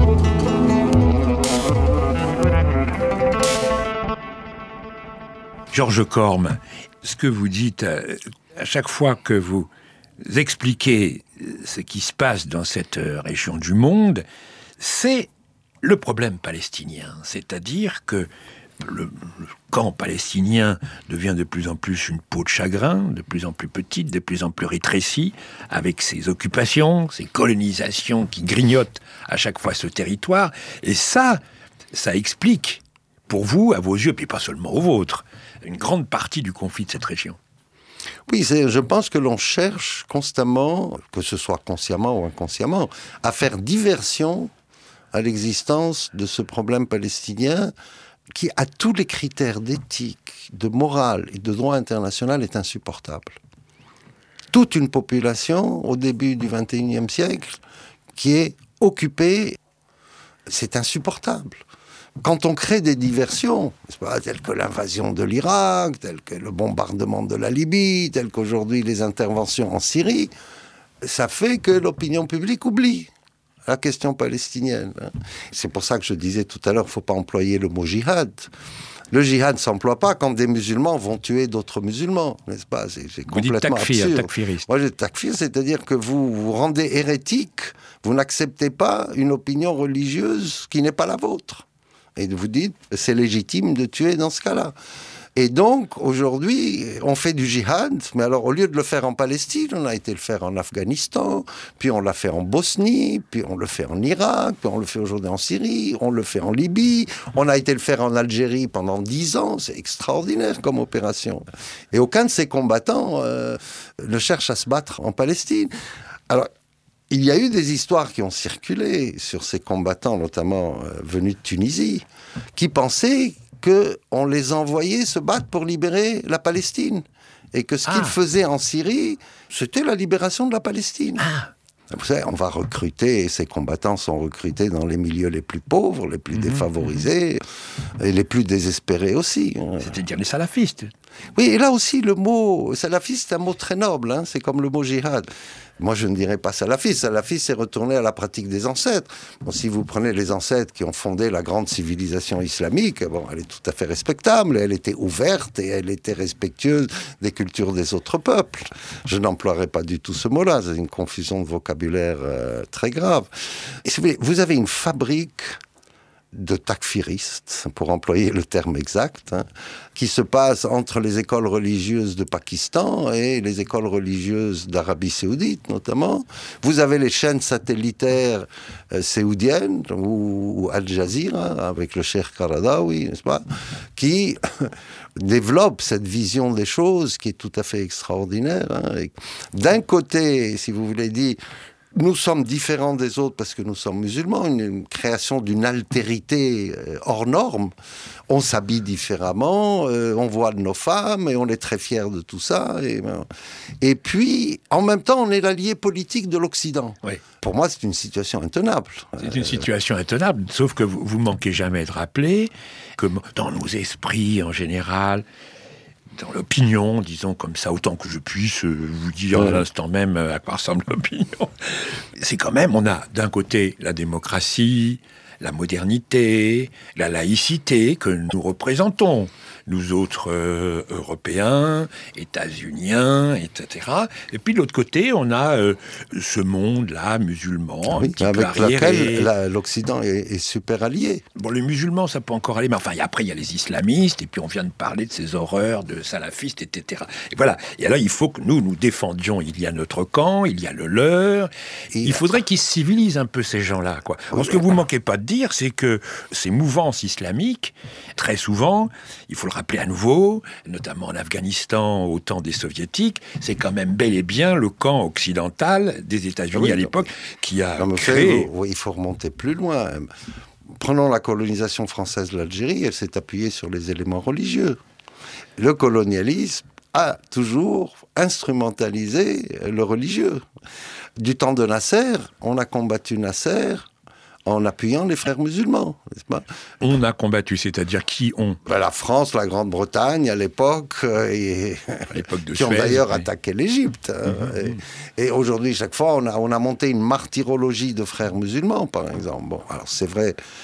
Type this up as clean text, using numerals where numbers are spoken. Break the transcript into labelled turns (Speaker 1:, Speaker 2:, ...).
Speaker 1: Georges Corme, ce que vous dites à chaque fois que vous expliquez ce qui se passe dans cette région du monde, c'est le problème palestinien. C'est-à-dire que le camp palestinien devient de plus en plus une peau de chagrin, de plus en plus petite, de plus en plus rétrécie, avec ses occupations, ses colonisations qui grignotent à chaque fois ce territoire. Et ça explique, pour vous, à vos yeux, puis pas seulement aux vôtres, une grande partie du conflit de cette région.
Speaker 2: Oui, je pense que l'on cherche constamment, que ce soit consciemment ou inconsciemment, à faire diversion à l'existence de ce problème palestinien qui, à tous les critères d'éthique, de morale et de droit international, est insupportable. Toute une population, au début du XXIe siècle, qui est occupée, c'est insupportable. Quand on crée des diversions, telles que l'invasion de l'Irak, telles que le bombardement de la Libye, telles qu'aujourd'hui les interventions en Syrie, ça fait que l'opinion publique oublie la question palestinienne. C'est pour ça que je disais tout à l'heure, il ne faut pas employer le mot djihad. Le djihad ne s'emploie pas quand des musulmans vont tuer d'autres musulmans, n'est-ce pas ? C'est complètement absurde.
Speaker 1: Takfiriste.
Speaker 2: Moi, je dis takfir, c'est-à-dire que vous vous rendez hérétique, vous n'acceptez pas une opinion religieuse qui n'est pas la vôtre. Et vous dites, c'est légitime de tuer dans ce cas-là. Et donc, aujourd'hui, on fait du djihad, mais alors, au lieu de le faire en Palestine, on a été le faire en Afghanistan, puis on l'a fait en Bosnie, puis on le fait en Irak, puis on le fait aujourd'hui en Syrie, on le fait en Libye, on a été le faire en Algérie pendant 10 ans, c'est extraordinaire comme opération. Et aucun de ces combattants ne cherche à se battre en Palestine. Alors, il y a eu des histoires qui ont circulé sur ces combattants, notamment venus de Tunisie, qui pensaient qu'on les envoyait se battre pour libérer la Palestine. Et que ce qu'ils faisaient en Syrie, c'était la libération de la Palestine. Vous savez, on va recruter, et ces combattants sont recrutés dans les milieux les plus pauvres, les plus défavorisés, et les plus désespérés aussi.
Speaker 1: C'est-à-dire les salafistes.
Speaker 2: Oui, et là aussi, le mot salafiste, c'est un mot très noble, c'est comme le mot djihad. Moi, je ne dirais pas salafiste. Salafiste, c'est retourner à la pratique des ancêtres. Bon, si vous prenez les ancêtres qui ont fondé la grande civilisation islamique, bon, elle est tout à fait respectable. Elle était ouverte et elle était respectueuse des cultures des autres peuples. Je n'emploierai pas du tout ce mot-là. C'est une confusion de vocabulaire très grave. Et si vous avez une fabrique de takfiristes, pour employer le terme exact, qui se passe entre les écoles religieuses de Pakistan et les écoles religieuses d'Arabie Saoudite, notamment. Vous avez les chaînes satellitaires saoudiennes, ou Al Jazeera, avec le Cheikh Qaradawi, n'est-ce pas, qui développent cette vision des choses qui est tout à fait extraordinaire. D'un côté, si vous voulez dire, nous sommes différents des autres parce que nous sommes musulmans, une création d'une altérité hors norme. On s'habille différemment, on voile nos femmes et on est très fiers de tout ça. Et puis, en même temps, on est l'allié politique de l'Occident. Oui. Pour moi, c'est une situation intenable.
Speaker 1: C'est une situation intenable, sauf que vous manquez jamais de rappeler que dans nos esprits en général, dans l'opinion, disons comme ça, autant que je puisse vous dire à l'instant même à quoi ressemble l'opinion. C'est quand même, on a d'un côté la démocratie, la modernité, la laïcité que nous représentons, nous autres Européens, États-Uniens, etc. Et puis de l'autre côté, on a ce monde-là, musulman,
Speaker 2: avec lequel l'Occident est super allié.
Speaker 1: Bon, les musulmans, ça peut encore aller, mais enfin, après, il y a les islamistes, et puis on vient de parler de ces horreurs de salafistes, etc. Et voilà. Et alors, il faut que nous défendions. Il y a notre camp, il y a le leur. Et il faudrait qu'ils se civilisent un peu, ces gens-là, quoi. Oui, ce que vous ne manquez pas de dire, c'est que ces mouvances islamiques, très souvent, il faut le rappeler à nouveau, notamment en Afghanistan, au temps des soviétiques, c'est quand même bel et bien le camp occidental des États-Unis à l'époque qui a créé...
Speaker 2: Il faut remonter plus loin. Prenons la colonisation française de l'Algérie, elle s'est appuyée sur les éléments religieux. Le colonialisme a toujours instrumentalisé le religieux. Du temps de Nasser, on a combattu Nasser en appuyant les frères musulmans, n'est-ce pas?
Speaker 1: On a combattu, c'est-à-dire qui ont?
Speaker 2: La France, la Grande-Bretagne à l'époque, et
Speaker 1: À l'époque de
Speaker 2: qui ont
Speaker 1: Suez,
Speaker 2: d'ailleurs
Speaker 1: oui.
Speaker 2: attaqué l'Égypte. Et aujourd'hui, chaque fois, on a monté une martyrologie de frères musulmans, par exemple. Bon, alors c'est vrai,